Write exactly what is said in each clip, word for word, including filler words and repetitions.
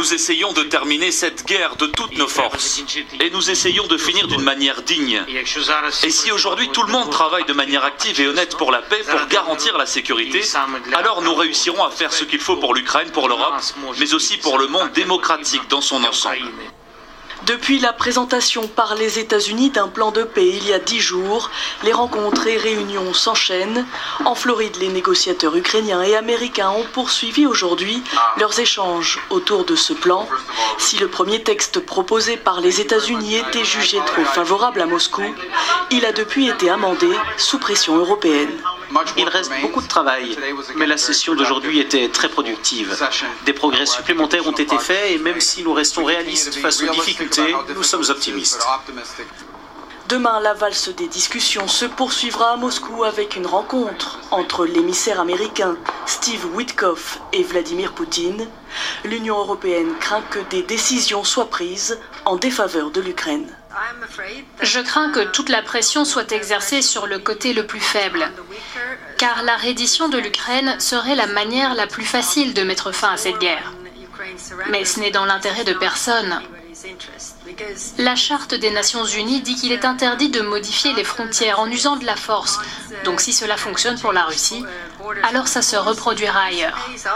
Nous essayons de terminer cette guerre de toutes nos forces et nous essayons de finir d'une manière digne. Et si aujourd'hui tout le monde travaille de manière active et honnête pour la paix, pour garantir la sécurité, alors nous réussirons à faire ce qu'il faut pour l'Ukraine, pour l'Europe, mais aussi pour le monde démocratique dans son ensemble. Depuis la présentation par les États-Unis d'un plan de paix il y a dix jours, les rencontres et réunions s'enchaînent. En Floride, les négociateurs ukrainiens et américains ont poursuivi aujourd'hui leurs échanges autour de ce plan. Si le premier texte proposé par les États-Unis était jugé trop favorable à Moscou, il a depuis été amendé sous pression européenne. Il reste beaucoup de travail, mais la session d'aujourd'hui était très productive. Des progrès supplémentaires ont été faits et même si nous restons réalistes face aux difficultés, nous sommes optimistes. Demain, la valse des discussions se poursuivra à Moscou avec une rencontre entre l'émissaire américain Steve Witkoff et Vladimir Poutine. L'Union européenne craint que des décisions soient prises en défaveur de l'Ukraine. Je crains que toute la pression soit exercée sur le côté le plus faible, car la reddition de l'Ukraine serait la manière la plus facile de mettre fin à cette guerre. Mais ce n'est dans l'intérêt de personne. La Charte des Nations Unies dit qu'il est interdit de modifier les frontières en usant de la force. Donc si cela fonctionne pour la Russie, alors ça se reproduira ailleurs.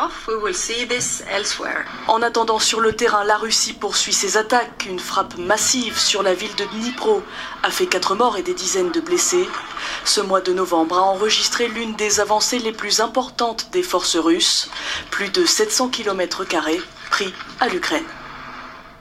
En attendant, sur le terrain, la Russie poursuit ses attaques. Une frappe massive sur la ville de Dnipro a fait quatre morts et des dizaines de blessés. Ce mois de novembre a enregistré l'une des avancées les plus importantes des forces russes. Plus de sept cents kilomètres carrés pris à l'Ukraine.